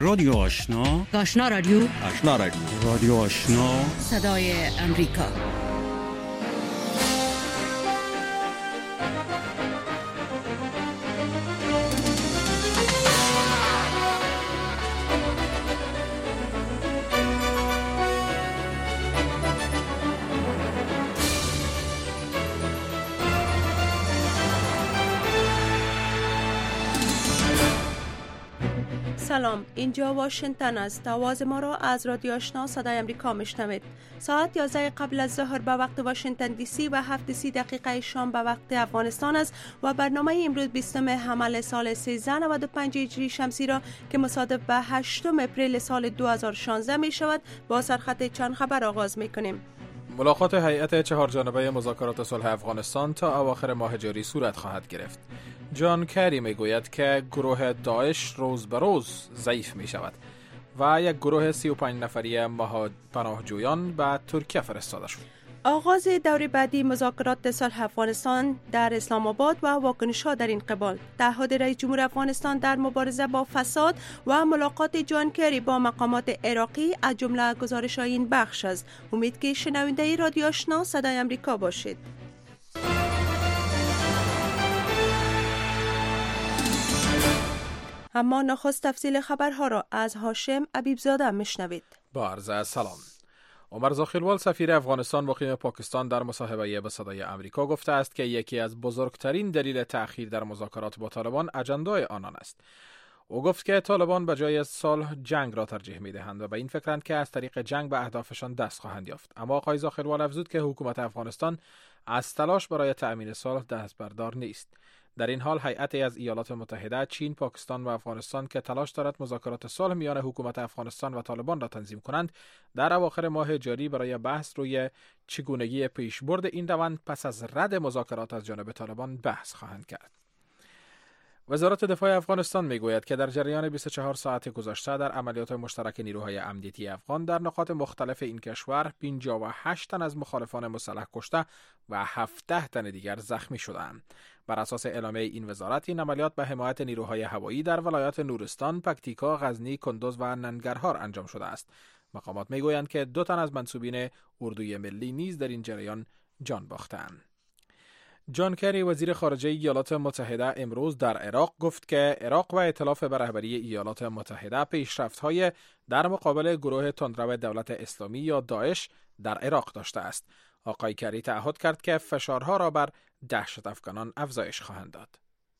رادیو آشنا، آشنا رادیو، آشنا رادیو، رادیو آشنا، صدای امریکا. سلام، اینجا واشنگتن است. آواز ما را از رادیو آشنا صدای امریکا میشنوید. ساعت 11 قبل از ظهر به وقت واشنگتن دی سی و 7:30 شام به وقت افغانستان است و برنامه امروز 20 حمل سال 1395 هجری شمسی را که مصادف به 8 اپریل سال 2016 می شود با سرخط چند خبر آغاز می کنیم. ملاقات هیئت 4 جانبه مذاکرات صلح افغانستان تا اواخر ماه جاری صورت خواهد گرفت. جان کری میگوید که گروه داعش روز به روز ضعیف می شود و یک گروه 35 نفری پناهجویان به ترکیه فرستاده شد. آغاز دور بعدی مذاکرات صلح افغانستان در اسلام آباد و واکنش‌ها در این قبال، تعهد رئیس جمهور افغانستان در مبارزه با فساد و ملاقات جان کری با مقامات عراقی از جمله گزارش‌های این بخش است. امید که شنونده رادیو آشنا صدای امریکا باشید. اما نخست تفصیل خبرها را از هاشم عبیبزاده میشنوید. با عرض سلام. عمر زاخیلوال سفیر افغانستان مقیم پاکستان در مصاحبه با صدای امریکا گفته است که یکی از بزرگترین دلیل تأخیر در مذاکرات با طالبان اجندای آنان است. او گفت که طالبان به جای صلح جنگ را ترجیح می‌دهند و به این فکرند که از طریق جنگ به اهدافشان دست خواهند یافت. اما آقای زاخیلوال افزود که حکومت افغانستان از تلاش برای تأمین صلح دست بردار نیست. در این حال هیئتی از ایالات متحده، چین، پاکستان و افغانستان که تلاش دارد مذاکرات صلح میان حکومت افغانستان و طالبان را تنظیم کنند، در اواخر ماه جاری برای بحث روی چگونگی پیشبرد این روند پس از رد مذاکرات از جانب طالبان بحث خواهند کرد. وزارت دفاع افغانستان میگوید که در جریان 24 ساعت گذشته در عملیات مشترک نیروهای امنیتی افغان در نقاط مختلف این کشور 58 تن از مخالفان مسلح کشته و 17 تن دیگر زخمی شدند. بر اساس اعلامیه این وزارت، این عملیات به حمایت نیروهای هوایی در ولایات نورستان، پکتیکا، غزنی، کندوز و ننگرهار انجام شده است. مقامات میگویند که 2 تن از منسوبین اردوی ملی نیز در این جریان جان باختند. جان کری وزیر خارجه ایالات متحده امروز در عراق گفت که عراق و ائتلاف به رهبری ایالات متحده پیشرفت‌های در مقابل گروه تندرو دولت اسلامی یا داعش در عراق داشته است. آقای کری تعهد کرد که فشارها را بر دهشت افغانان افزایش خواهند داد.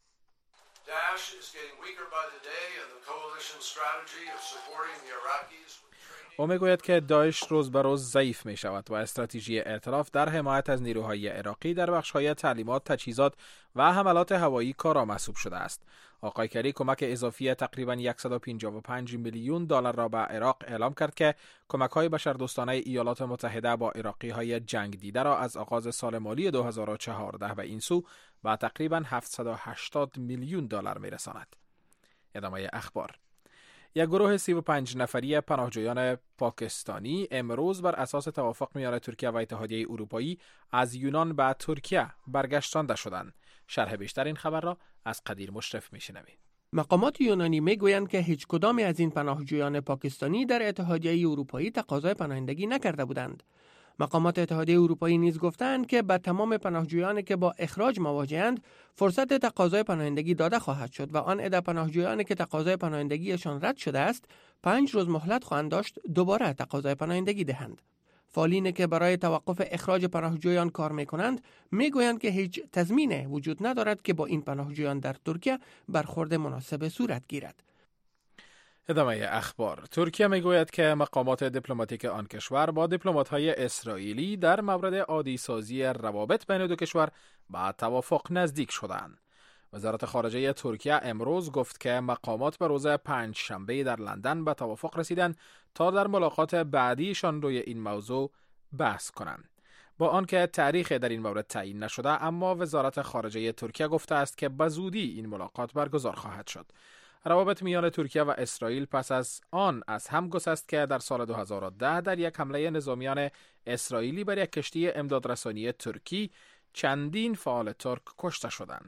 او میگوید که داعش روز به روز ضعیف می شود و استراتژی ائتلاف در حمایت از نیروهای عراقی در بخش‌های تعلیمات، تجهیزات و حملات هوایی کارآمد شده است. آقای کری کمک اضافی تقریباً 155 میلیون دلار را به عراق اعلام کرد که کمک‌های بشردوستانه ایالات متحده با عراقی‌های جنگ دیده را از آغاز سال مالی 2014 به این سو به تقریباً 780 میلیون دلار می‌رساند. ادامه اخبار. یک گروه 35 نفری پناهجویان پاکستانی امروز بر اساس توافق میان ترکیه و اتحادیه اروپایی از یونان به ترکیه برگشتانده شدند. شرح بیشتر این خبر را از قدیر مشرف میشنوید. مقامات یونانی میگویند که هیچ کدام از این پناهجویان پاکستانی در اتحادیه اروپایی تقاضای پناهندگی نکرده بودند. مقامات اتحادیه اروپایی نیز گفتند که به تمام پناهجویانی که با اخراج مواجه‌اند فرصت تقاضای پناهندگی داده خواهد شد و آن عده پناهجویانی که تقاضای پناهندگیشان رد شده است 5 روز مهلت خواهند داشت دوباره تقاضای پناهندگی دهند. فعالینی که برای توقف اخراج پناهجویان کار می‌کنند میگویند که هیچ تضمینی وجود ندارد که با این پناهجویان در ترکیه برخورد مناسب صورت گیرد. ادامه اخبار. ترکیه میگوید که مقامات دیپلماتیک آن کشور با دیپلمات‌های اسرائیلی در مورد عادی سازی روابط بین دو کشور به توافق نزدیک شدند. وزارت خارجه ترکیه امروز گفت که مقامات به روز 5 شنبه در لندن به توافق رسیدند تا در ملاقات بعدیشان روی این موضوع بحث کنند. با آنکه تاریخ در این مورد تعیین نشده، اما وزارت خارجه ترکیه گفته است که به زودی این ملاقات برگزار خواهد شد. روابط میان ترکیه و اسرائیل پس از آن از هم گسست که در سال 2010 در یک حمله نظامیان اسرائیلی بر یک کشتی امدادرسانی ترکی چندین فعال ترک کشته شدند.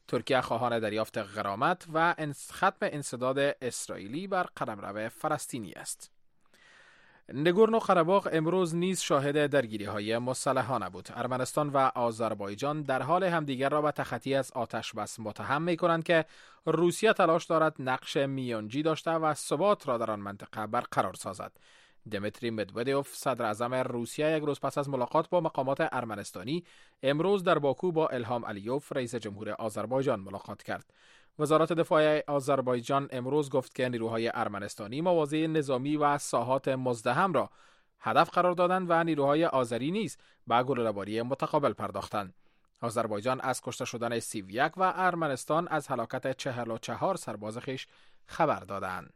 ترکیه خواهان دریافت غرامت و ختم انسداد اسرائیلی بر قلمرو فلسطینی است. نگورنو قره‌باغ امروز نیز شاهد درگیری‌های مسلحانه بود. ارمنستان و آذربایجان در حال همدیگر را به تخطی از آتش بس متهم می‌کنند که روسیه تلاش دارد نقش میانجی داشته و ثبات را در آن منطقه برقرار سازد. دمیتری مدودوف صدر اعظم روسیه یک روز پس از ملاقات با مقامات ارمنستانی امروز در باکو با الهام علیوف رئیس جمهور آذربایجان ملاقات کرد. وزارت دفاع آذربایجان امروز گفت که نیروهای ارمنستانی مواضع نظامی و ساحات مزدحم را هدف قرار دادند و نیروهای آذری نیز به گلوله‌باری متقابل پرداختند. آذربایجان از کشته شدن 31 و ارمنستان از هلاکت 44 سرباز خویش خبر دادند.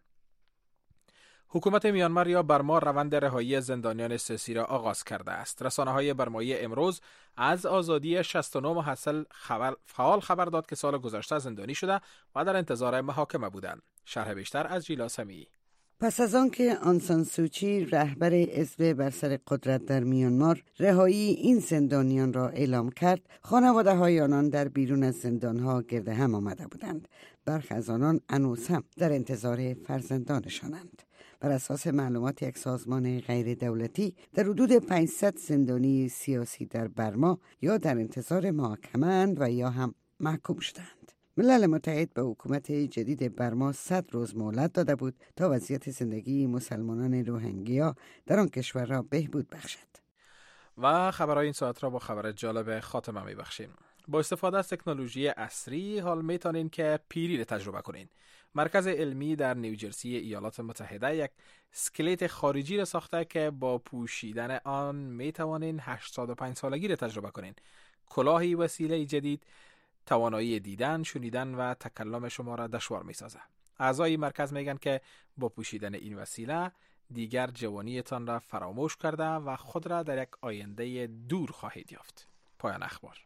حکومت میانمار یا برما روند رهایی زندانیان سیاسی را آغاز کرده است. رسانه‌های برمایی امروز از آزادی 69 محصل فعال خبر داد که سال گذشته زندانی شده و در انتظار محاکمه بودند. شرح بیشتر از جیلا سمیعی. پس از آنکه آن سان سوچی رهبر حزب بر سر قدرت در میانمار رهایی این زندانیان را اعلام کرد، خانواده‌های آنان در بیرون از زندان‌ها گرد هم آمده بودند. برخی از آنان هنوز هم در انتظار فرزندانشانند. بر اساس معلومات یک سازمان غیر دولتی، در حدود 500 زندانی سیاسی در برما یا در انتظار محاکمه اند و یا هم محکوم شدند. ملل متحد به حکومت جدید برما 100 روز مهلت داده بود تا وضعیت زندگی مسلمانان روهینگیا در آن کشور را بهبود بخشد. و خبرهای این ساعت را با خبر جالب خاتمه می‌بخشیم. با استفاده از تکنولوژی عصری حال میتونین که پیری را تجربه کنین. مرکز علمی در نیوجرسی ایالات متحده یک اسکلت خارجی را ساخته که با پوشیدن آن میتوانین 85 سالگی را تجربه کنین. کلاهی وسیله جدید توانایی دیدن، شنیدن و تکلم شما را دشوار میسازه. اعضای مرکز میگن که با پوشیدن این وسیله دیگر جوانیتان را فراموش کرده و خود را در یک آینده دور خواهید یافت. پایان اخبار.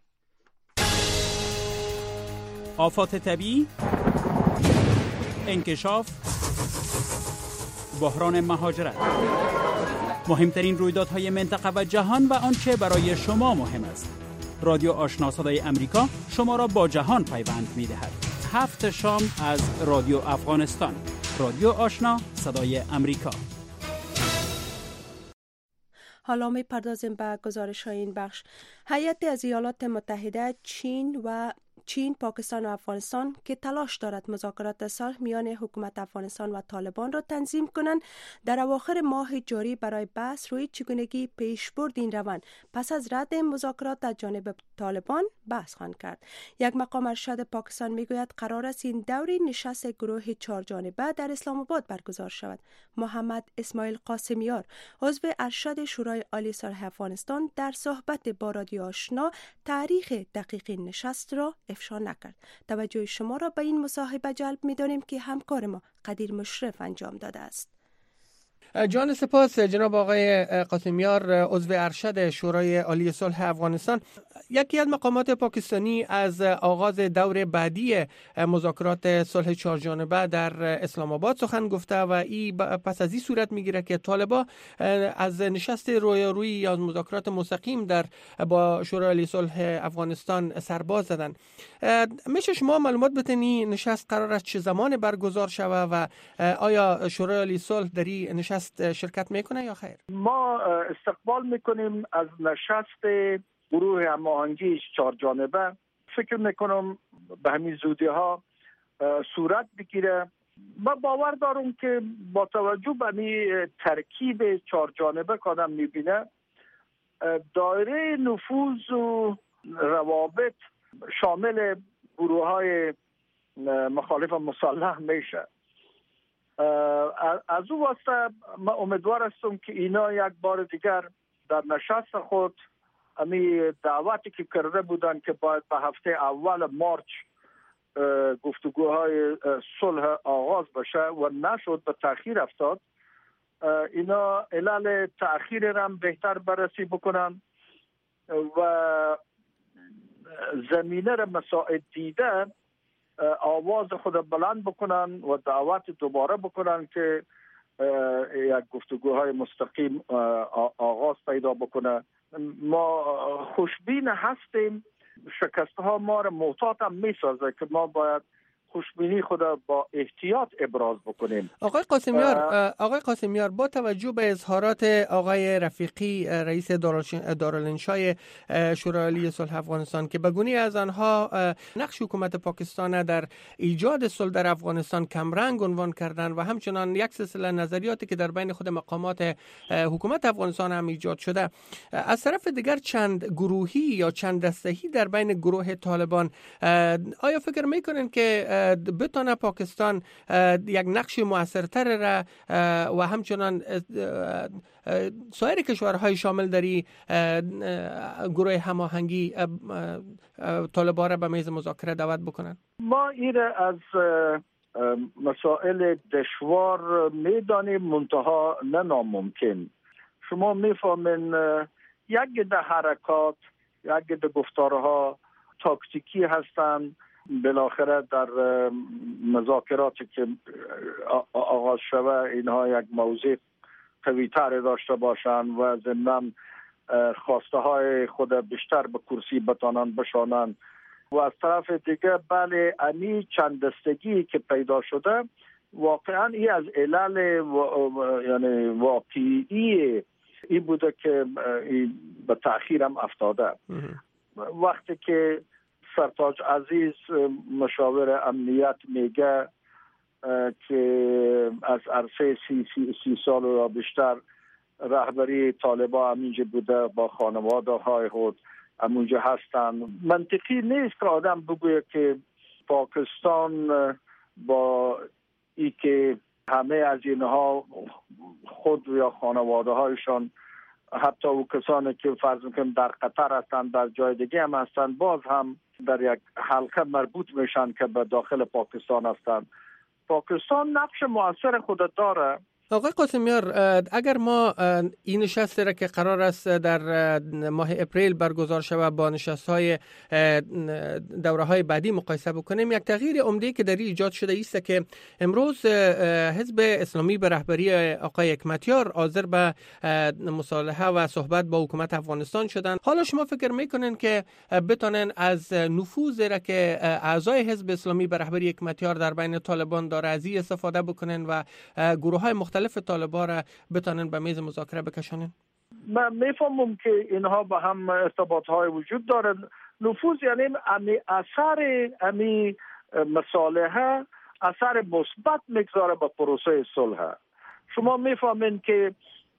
آفات طبیعی، انکشاف، بحران مهاجرت، مهمترین رویدادهای منطقه و جهان و آنچه برای شما مهم است. رادیو آشنا صدای امریکا شما را با جهان پیوند می‌دهد. 7 شام از رادیو افغانستان. رادیو آشنا صدای امریکا. حالا می پردازیم به گزارش های این بخش. هیئت از ایالات متحده، چین، پاکستان و افغانستان که تلاش دارد مذاکرات صلح میان حکومت افغانستان و طالبان را تنظیم کنند، در اواخر ماه جاری برای بحث روی چگونگی پیشبرد این روند پس از رد مذاکرات از جانب طالبان بحث خواهند کرد. یک مقام ارشد پاکستان میگوید قرار است این دوری نشست گروه 4 جانبه در اسلام آباد برگزار شود. محمد اسماعیل قاسمیار، عضو ارشد شورای عالی صلح افغانستان، در صحبت با رادیو آشنا تاریخ دقیق نشست را افشا نکرد. توجه شما را به این مصاحبه جلب می‌داریم که همکار ما قدیر مشرف انجام داده است. جان سپاس جناب آقای قاسمیار، عضو ارشد شورای عالی صلح افغانستان. یکی از مقامات پاکستانی از آغاز دور بعدی مذاکرات صلح 4 جانبه در اسلام آباد سخن گفته و این پس از این صورت میگیره که طالبان از نشست رویارویی یا مذاکرات مستقیم با شورای عالی صلح افغانستان سرباز زدن. میشه شما معلومات بدنی نشست قرار است چه زمان برگزار شود و آیا شورای عالی صلح در این نشست شرکت میکنه یا خیر؟ ما استقبال میکنیم از نشست گروه هماهنگی 4 جانبه. فکر میکنم به همین زودی ها صورت بگیره. ما باور دارم که با توجه به این ترکیب 4 جانبه که آدم میبینه، دایره نفوذ و روابط شامل گروه های مخالف مسلح میشه. از او واسطه من امیدوار هستم که اینا یک بار دیگر در نشست خود امی دعوتی که کرده بودن که باید به هفته اول مارچ گفتگوهای صلح آغاز بشه و نشد، به تأخیر افتاد، اینا علل تأخیر را بهتر بررسی بکنن و زمینه را مساعد دیده آواز خود بلند بکنن و دعوت دوباره بکنن که یک گفتگوهای مستقیم آغاز پیدا بکنه. ما خوشبین هستیم شکستها ما را محتاط هم میسازه که ما باید خوشبینی خود با احتیاط ابراز بکنیم. آقای قاسمیار با توجه به اظهارات آقای رفیقی رئیس دارالانشای شورای عالی صلح افغانستان که به گونه‌ای از آنها نقش حکومت پاکستان در ایجاد صلح در افغانستان کمرنگ عنوان کردند و همچنان یک سلسله نظریاتی که در بین خود مقامات حکومت افغانستان هم ایجاد شده، از طرف دیگر چند گروهی یا چند دسته‌ای در بین گروه طالبان، آیا فکر میکنین که بتونه پاکستان یک نقش موثرتر را و همچنان سایر کشورهای شامل داری گروه هماهنگی طالبا را به میز مذاکره دعوت بکنن؟ ما این از مسائل دشوار میدانیم، منتها نه ناممکن. شما میفهمین یک عده حرکات، یک عده گفتارها تاکتیکی هستند. بالاخره در مذاکراتی که آغاز شده اینها یک موضع قوی‌تر داشته باشند و ضمناً خواسته های خود بیشتر به کرسی بتانند بشانند و از طرف دیگه بله امی چند دستگی که پیدا شده واقعا این از علل یعنی واقعی این بوده که به تأخیر هم افتاده. وقتی که سرتاج عزیز مشاور امنیت میگه که از عرصه 30 سال و بیشتر رهبری طالبان همینجا بوده، با خانواده های خود همونجا هستن، منطقی نیست که آدم بگوید که پاکستان با ای که همه از اینها خود یا خانواده هایشان، حتی او کسانی که فرض میکنم در قطر هستن، در جای دیگه هم هستن، باز هم در یک حلقه مربوط میشن که به داخل پاکستان هستن. پاکستان نقش مؤثر خود داره. آقای قاسمیار، اگر ما این نشست را که قرار است در ماه اپریل برگزار شود با نشست‌های دوره‌های بعدی مقایسه بکنیم، یک تغییر عمده‌ای که در ایجاد شده است که امروز حزب اسلامی به رهبری آقای حکمتیار حاضر به مصالحه و صحبت با حکومت افغانستان شدن. حالا شما فکر می‌کنین که بتونن از نفوذی را که اعضای حزب اسلامی به رهبری حکمتیار در بین طالبان داره از این استفاده بکنن و گروه‌های مختلف طالبان را بتونن به میز مذاکره بکشونن؟ من میفهمم که اینها با هم ارتباط‌های وجود داره. نفوذ یعنی اثر مصالحه اثر مثبت میگذاره به پروسه صلح. شما میفهمین که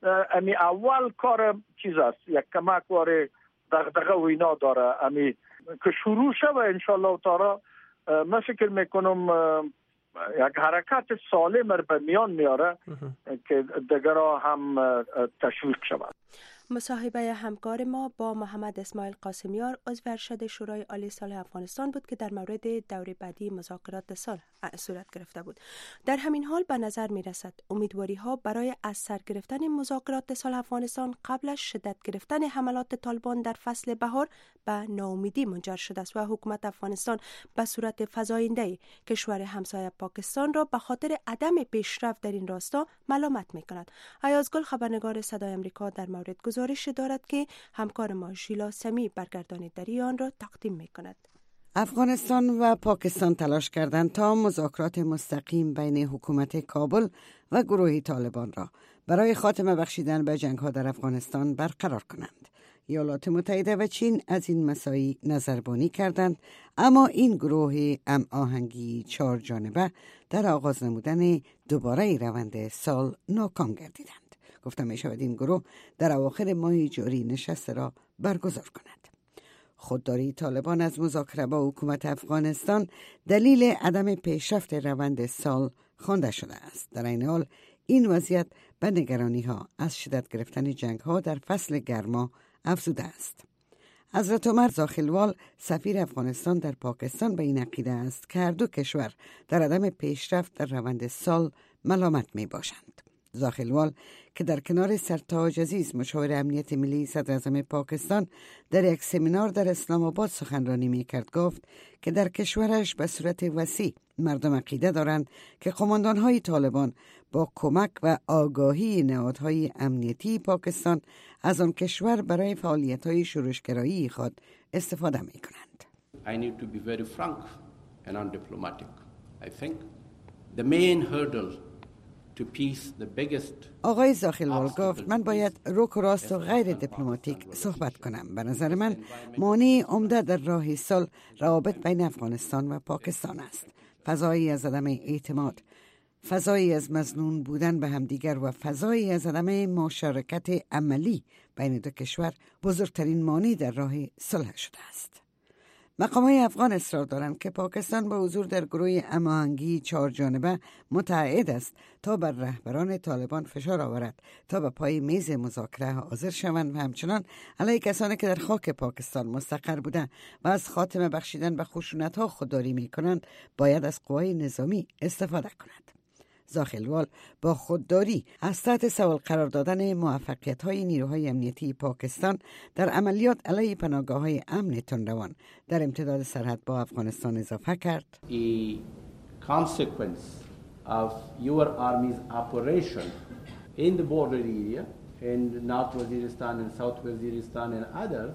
اول کار چیز است، یک کمک واره دغدغه و اینا داره، که شروع شد ان شاء الله تعالی. من فکر میکنم یک حرکت سالم رو به میان میاره که دیگرها هم تشویق شود. مصاحبه همکار ما با محمد اسماعیل قاسمیار عضو ارشد شورای عالی صلح افغانستان بود که در مورد دور بعدی مذاکرات صلح صورت گرفته بود. در همین حال به نظر می رسد امیدواری ها برای از سر گرفتن مذاکرات صلح افغانستان قبل از شدت گرفتن حملات طالبان در فصل بهار به ناامیدی منجر شده است و حکومت افغانستان به صورت فزاینده کشور همسایه پاکستان را به خاطر عدم پیشرفت در این راستا ملامت می کند. ایازگل خبرنگار صدای آمریکا در مورد گزارش دارد که همکار ما ژیلا سمی برگرداندگی آن را تقدیم می کند. افغانستان و پاکستان تلاش کردند تا مذاکرات مستقیم بین حکومت کابل و گروه طالبان را برای خاتمه بخشیدن به جنگ‌ها در افغانستان برقرار کنند. ایالات متحده و چین از این مساعی نظربانی کردند، اما این گروه هماهنگی 4 جانبه در آغاز نمودن دوباره روند سال ناکام گردیدند. گفته می شود این گروه در اواخر ماه جاری نشست را برگزار کند. خودداری طالبان از مذاکره با حکومت افغانستان دلیل عدم پیشرفت روند سال خوانده شده است. در این حال این وضعیت به نگرانی ها از شدت گرفتن جنگ ها در فصل گرما افزوده است. حضرت عمر زاخیلوال سفیر افغانستان در پاکستان به این عقیده است که هر دو کشور در عدم پیشرفت در روند سال ملامت می باشند. زاخیلوال که در کنار سرتاج عزیز مشاور امنیت ملی صدر اعظم پاکستان در یک سمینار در اسلام آباد سخنرانی می‌کرد، گفت که در کشورش به صورت وسیع مردم عقیده دارند که قماندان‌های طالبان با کمک و آگاهی نهادهای امنیتی پاکستان از آن کشور برای فعالیت‌های شورشگرایی خود استفاده می‌کنند. I need to be very frank and undiplomatic. I think the main hurdle to peace, the biggest. آقای زاخیلوال گفت من باید روک و راست و غیر دیپلماتیک صحبت کنم. به نظر من مانع عمده در راه صلح روابط بین افغانستان و پاکستان است. فضایی از عدم اعتماد، فضایی از مظنون بودن به همدیگر و فضایی از عدم مشارکت عملی بین دو کشور بزرگترین مانع در راه صلح شده است. مقام‌های افغان اصرار دارند که پاکستان با حضور در گروه هماهنگی 4 جانبه متعهد است تا بر رهبران طالبان فشار آورد تا به پای میز مذاکره حاضر شوند و همچنان علیه کسانی که در خاک پاکستان مستقر بودند و از خاتمه بخشیدن به خشونت‌ها خودداری می‌کنند باید از قوای نظامی استفاده کند. زاخیلوال با خودداری از تحت سوال قرار دادن موفقیت‌های نیروهای امنیتی پاکستان در عملیات علیه پناهگاه‌های امن تندروان در امتداد سرحد با افغانستان اضافه کرد. A consequence of your army's operation in the border area in North Waziristan and South Waziristan and others.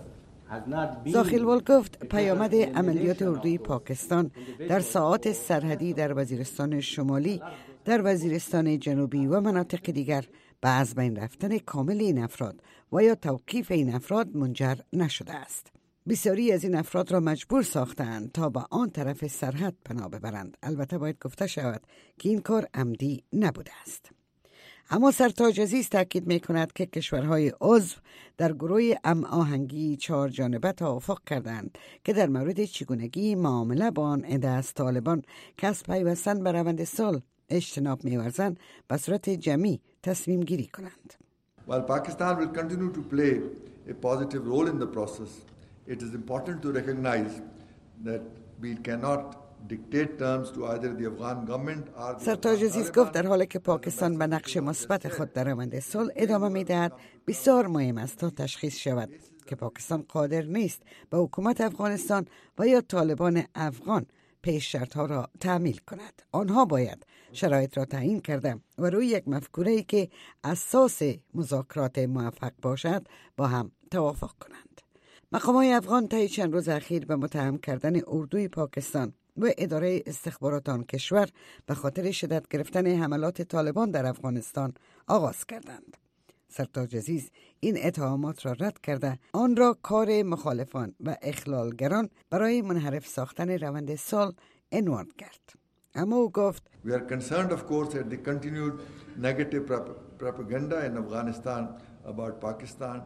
زاخیلوال گفت پیامد عملیات اردوی پاکستان در ساحات سرحدی در وزیرستان شمالی، در وزیرستان جنوبی و مناطق دیگر به از بین رفتن کامل این افراد و یا توقیف این افراد منجر نشده است. بسیاری از این افراد را مجبور ساختند تا به آن طرف سرحد پناه ببرند. البته باید گفته شود که این کار عمدی نبوده است. اما سرتاج عزیز تاکید می‌کند که کشورهای عضو در گروه هماهنگی 4 جانبه توافق کردند که در مورد چگونگی معامله با آن عده از طالبان که از پیوستن به روند صلح اجتناب می‌ورزند به صورت جمعی تصمیم گیری کنند. While Pakistan will continue to play a positive role in the process, it is important to recognize that we cannot dictate terms to either the Afghan government or the سرتاج عزیز گفت در حالی که پاکستان به نقش مثبت خود در روند صلح ادامه می‌دهد، بسیار مهم است تا تشخیص شود که پاکستان قادر نیست به حکومت افغانستان و یا طالبان افغان پیش شرط‌ها را تعمیل کند. آنها باید شرایط را تعیین کرده و روی یک مفکوره‌ای که اساس مذاکرات موفق باشد با هم توافق کنند. مقام‌های افغان طی چند روز اخیر به متهم کردن اردوی پاکستان و اداره استخبارات آن کشور به خاطر شدت گرفتن حملات طالبان در افغانستان آغاز کردند. سرتاج عزیز این اتهامات را رد کرده آن را کار مخالفان و اخلالگران برای منحرف ساختن روند صلح عنوان کرد. اما او گفت We are concerned of course at the continued negative propaganda in Afghanistan about Pakistan.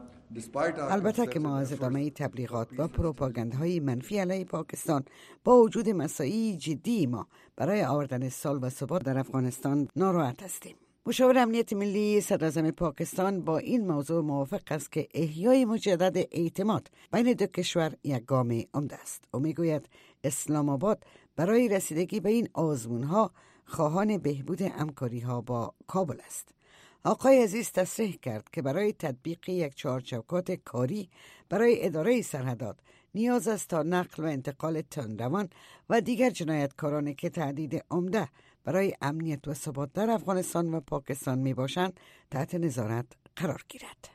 البته که ما از ادامه تبلیغات و پروپاگاندهای منفی علیه پاکستان با وجود مساعی جدی ما برای آوردن صلح و ثبات در افغانستان ناراحت هستیم. مشاور امنیت ملی صدراعظم پاکستان با این موضوع موافق است که احیای مجدد اعتماد بین دو کشور یک گام عمده است. او میگوید اسلام آباد برای رسیدگی به این آزمونها خواهان بهبود همکاری‌ها با کابل است. آقای عزیز تصریح کرد که برای تطبیق یک چهارچوکات کاری برای اداره سرحدات نیاز است تا نقل و انتقال تندروان و دیگر جنایتکارانی که تهدید عمده برای امنیت و ثبات در افغانستان و پاکستان می باشند تحت نظارت قرار گیرد.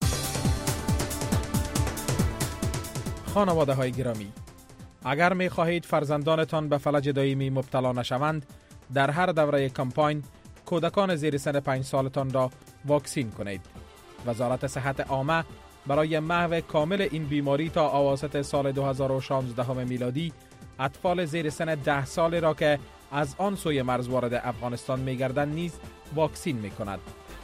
خانواده های گرامی، اگر می خواهید فرزندانتان به فلج دائمی مبتلا نشوند، در هر دوره کمپاین کودکان زیر سن 5 سالتان را واکسین کنید. وزارت صحت عامه برای محو کامل این بیماری تا اواسط سال 2016 میلادی اطفال زیر سن 10 سال را که از آن سوی مرز وارد افغانستان می‌گردند نیز واکسین می‌کند.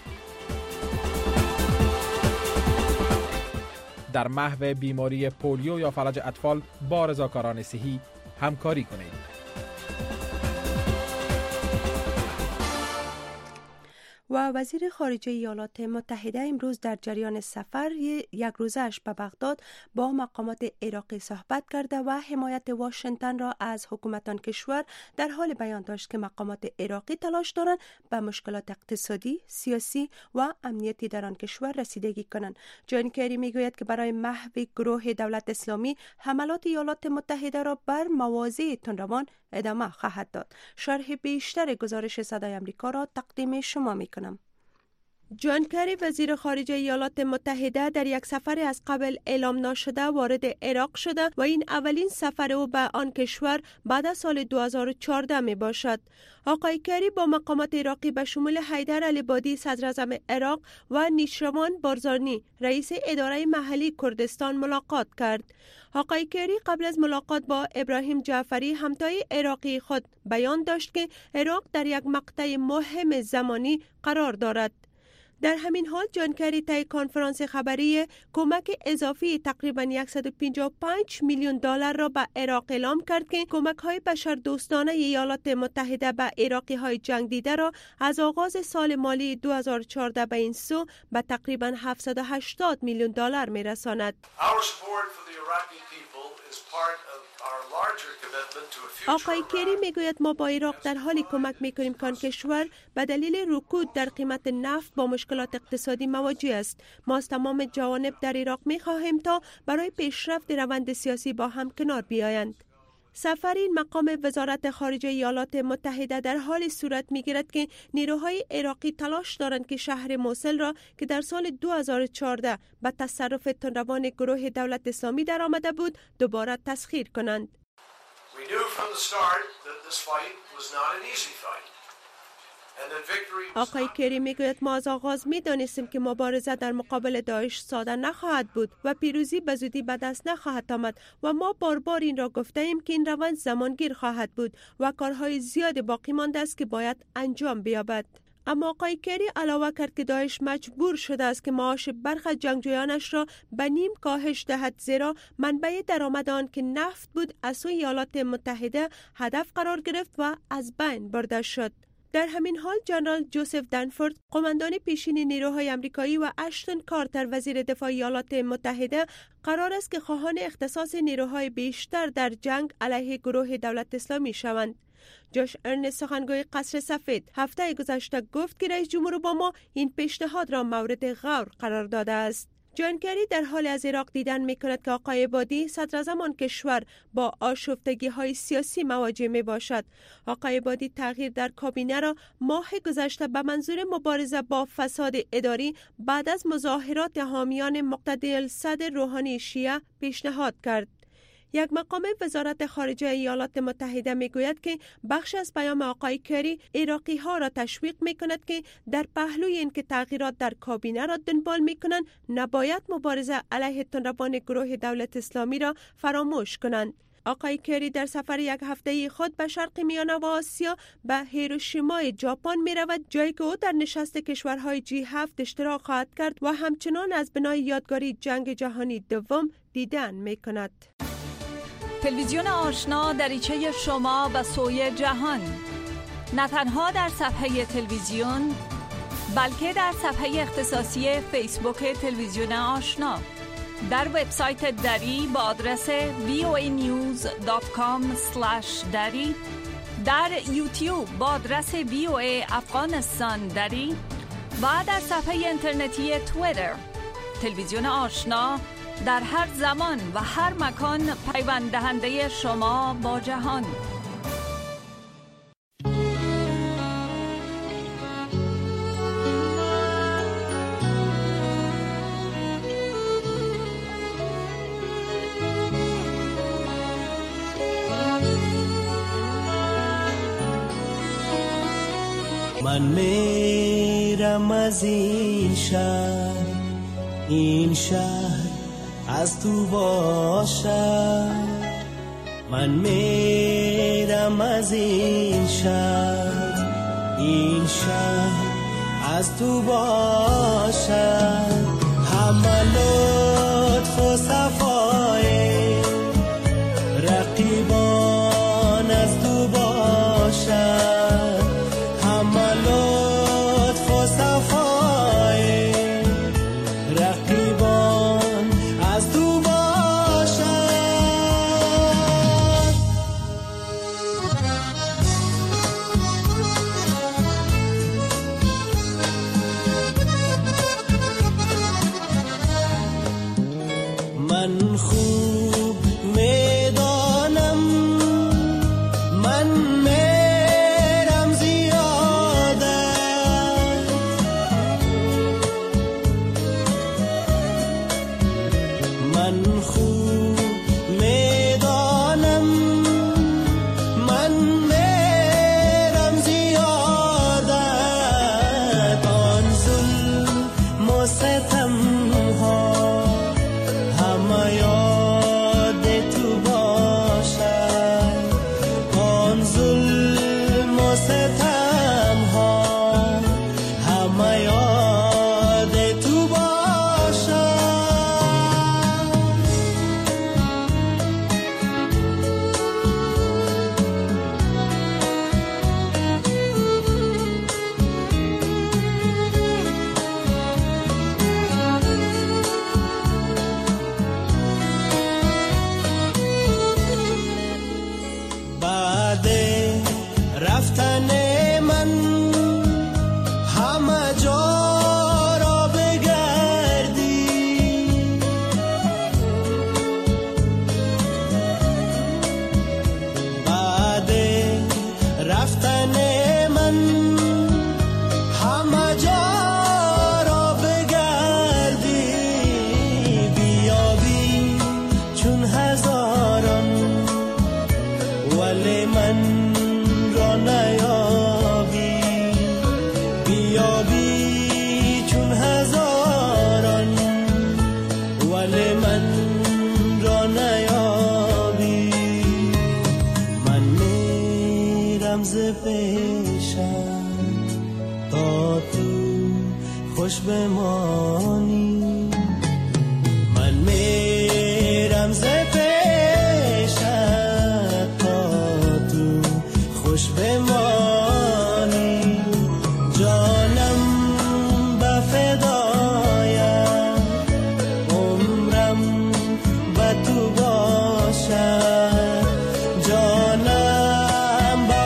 در محو بیماری پولیو یا فلج اطفال با رضاکاران صحی همکاری کنید. و وزیر خارجه ایالات متحده امروز در جریان سفر یک روزش به بغداد با مقامات عراقی صحبت کرده و حمایت واشنگتن را از حکومت آن کشور در حال بیان داشت که مقامات عراقی تلاش دارند به مشکلات اقتصادی، سیاسی و امنیتی در آن کشور رسیدگی کنند. جان کری میگوید که برای محو گروه دولت اسلامی حملات ایالات متحده را بر مواضع تندروان ادامه خواهد داد. شرح بیشتر گزارش صدای امریکا را تقدیم شما میکنم. جان کری وزیر خارجه ایالات متحده در یک سفر از قبل اعلام نشده وارد عراق شده و این اولین سفر او به آن کشور بعد از سال 2014 می باشد. آقای کری با مقامات عراقی به شمول حیدر العبادی صدر اعظم عراق و نیشروان بارزانی رئیس اداره محلی کردستان ملاقات کرد. آقای کری قبل از ملاقات با ابراهیم جعفری همتای عراقی خود بیان داشت که عراق در یک مقطع مهم زمانی قرار دارد. در همین حال جان کری طی کنفرانس خبری کمک اضافی تقریبا 155 میلیون دلار را به عراق اعلام کرد که کمک‌های بشردوستانه ایالات متحده به عراقی‌های جنگ دیده را از آغاز سال مالی 2014 به این سو به تقریبا 780 میلیون دلار می‌رساند. آقای کری میگوید ما با عراق در حالی کمک میکنیم که آن کشور به دلیل رکود در قیمت نفت با مشکلات اقتصادی مواجه است. ما از تمام جوانب در عراق میخواهیم تا برای پیشرفت روند سیاسی با هم کنار بیایند. سفر این مقام وزارت خارجه ایالات متحده در حال صورت میگیرد که نیروهای عراقی تلاش دارند که شهر موصل را که در سال 2014 به تصرف تندروان گروه دولت اسلامی در آمده بود دوباره تسخیر کنند. آقای کری میگوید ما از آغاز میدانستیم که مبارزه در مقابل داعش ساده نخواهد بود و پیروزی به زودی به دست نخواهد آمد و ما بار بار این را گفته ایم که این روند زمانگیر خواهد بود و کارهای زیاد باقی مانده است که باید انجام بیابد. اما آقای کری علاوه کرد که داعش مجبور شده است که معاش برخی جنگجویانش را به نیم کاهش دهد، زیرا منبع درآمد آن که نفت بود از سوی ایالات متحده هدف قرار گرفت و از بین برده شد. در همین حال جنرال جوزف دنفورد قماندان پیشین نیروهای آمریکایی و اشتون کارتر وزیر دفاع ایالات متحده قرار است که خواهان اختصاص نیروهای بیشتر در جنگ علیه گروه دولت اسلامی شوند. جوش ارنست سخنگوی قصر سفید هفته گذشته گفت که رئیس جمهور اوباما این پیشنهاد را مورد غور قرار داده است. جان کری در حال از عراق دیدن می‌کند که آقای عبادی صدر اعظم آن کشور با آشفتگی‌های سیاسی مواجه می‌باشد. آقای عبادی تغییر در کابینه را ماه گذشته به منظور مبارزه با فساد اداری بعد از مظاهرات حامیان مقتدی الصدر روحانی شیعه پیشنهاد کرد. یک مقام وزارت خارجه ایالات متحده میگوید که بخش از پیام آقای کری عراقی ها را تشویق میکند که در پهلوی اینکه تغییرات در کابینه را دنبال میکنند نباید مبارزه علیه تندروان گروه دولت اسلامی را فراموش کنند. آقای کری در سفر یک هفته‌ای خود به شرق میانه و آسیا به هیروشیما ژاپن می رود، جایی که او در نشست کشورهای G7 اشتراک خواهد کرد و همچنان از بنای یادگاری جنگ جهانی دوم دیدن می کند. تلویزیون آشنا دریچه شما به سوی جهان، نه تنها در صفحه تلویزیون بلکه در صفحه اختصاصی فیسبوک تلویزیون آشنا، در وبسایت دری با آدرس voanews.com/dari، در یوتیوب با آدرس VOA افغانستان دری و در صفحه اینترنتی توییتر. تلویزیون آشنا در هر زمان و هر مکان پیوند دهنده شما با جهان. من میرم از این شهر از تو باشم، من میرم از این شهر از تو باشم، همه لطف و صفای رقیبان از تو باشم، همه لطف و صفای خوش بمانی. من میرم ز پیشت تا تو خوش بمانی. جانم به فدایت، عمرم به تو باشد. جانم به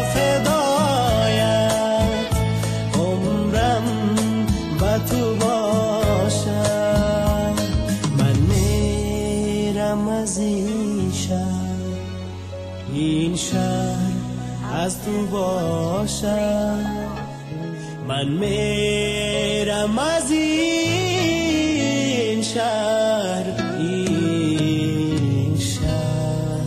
فدایت، عمرم به تو باشد. من میرم از این شهر، این شهر از تو باشد. من میرم از این شهر، این شهر.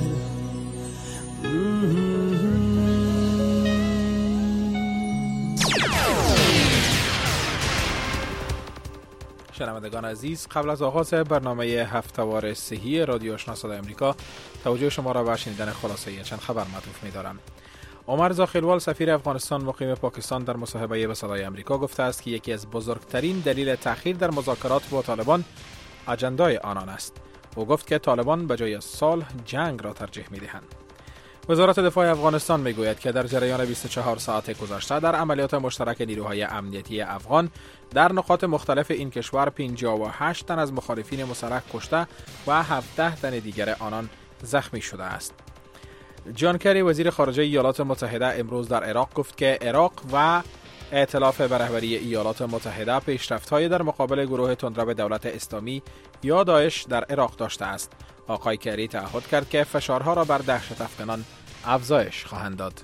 شنوندگان عزیز، قبل از آغاز برنامه هفته‌وار صحی رادیو آشنا صدای آمریکا توجه شما را به شنیدن خلاصه چند خبر معطوف می‌دارم. عمر زاخیلوال سفیر افغانستان مقیم پاکستان در مصاحبه به صدای آمریکا گفته است که یکی از بزرگترین دلیل تأخیر در مذاکرات با طالبان اجندای آنان است. او گفت که طالبان به جای صلح جنگ را ترجیح می‌دهند. وزارت دفاع افغانستان میگوید که در جریان 24 ساعت گذشته در عملیات مشترک نیروهای امنیتی افغان در نقاط مختلف این کشور 58 تن از مخالفین مسلح کشته و 17 تن دیگر آنان زخمی شده است. جان کری وزیر خارجه ایالات متحده امروز در عراق گفت که عراق و ائتلاف به رهبری ایالات متحده پیشرفت‌های در مقابل گروه تندرو دولت اسلامی یا داعش در عراق داشته است. آقای کری تعهد کرد که فشارها را بر دهشت افغانان افزایش خواهند داد.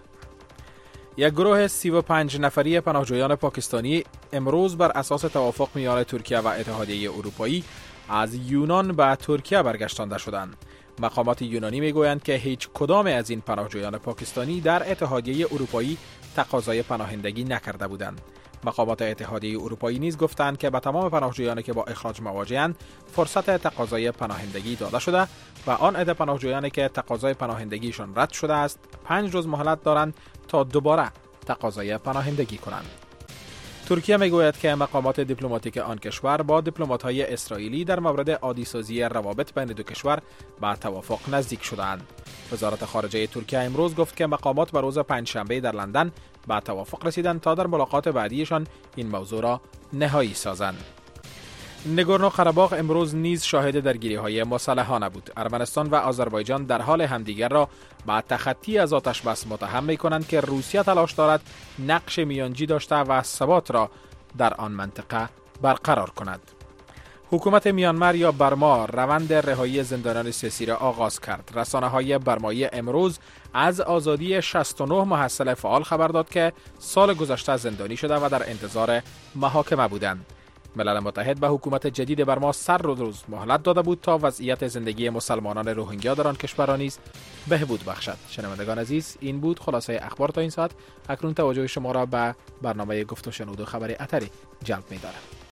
یک گروه 35 نفری پناهجویان پاکستانی امروز بر اساس توافق میان ترکیه و اتحادیه اروپایی از یونان به ترکیه برگشتانده شدند. مقامات یونانی میگویند که هیچ کدام از این پناهجویان پاکستانی در اتحادیه اروپایی تقاضای پناهندگی نکرده بودند. مقامات اتحادیه اروپایی نیز گفتند که به تمام پناهجویانی که با اخراج مواجه‌اند فرصت تقاضای پناهندگی داده شده و آن عده پناهجویانی که تقاضای پناهندگیشان رد شده است 5 روز مهلت دارند تا دوباره تقاضای پناهندگی کنند. ترکیه میگوید که مقامات دیپلماتیک آن کشور با دیپلمات‌های اسرائیلی در مورد عادی‌سازی روابط بین دو کشور به توافق نزدیک شدند. وزارت خارجه ترکیه امروز گفت که مقامات به روز پنجشنبه در لندن به توافق رسیدند تا در ملاقات بعدیشان این موضوع را نهایی سازند. نگورنو قره‌باغ امروز نیز شاهد درگیری‌های مسلحانه بود. ارمنستان و آذربایجان در حال همدیگر را با تخطی از آتش بس متهم می‌کنند که روسیه تلاش دارد نقش میانجی داشته و ثبات را در آن منطقه برقرار کند. حکومت میانمار یا برما روند رهایی زندانیان سیاسی را آغاز کرد. رسانه‌های برمایی امروز از آزادی 69 محصل فعال خبر داد که سال گذشته زندانی شده و در انتظار محاکمه بودند. ملل متحد به حکومت جدید برما سر روز مهلت داده بود تا وضعیت زندگی مسلمانان روهینگیا در آن کشور را نیز بهبود بخشد. شنوندگان عزیز، این بود خلاصه اخبار تا این ساعت. اکنون توجه شما را به برنامه گفت و شنود و خبر اتری جلب می‌دارم.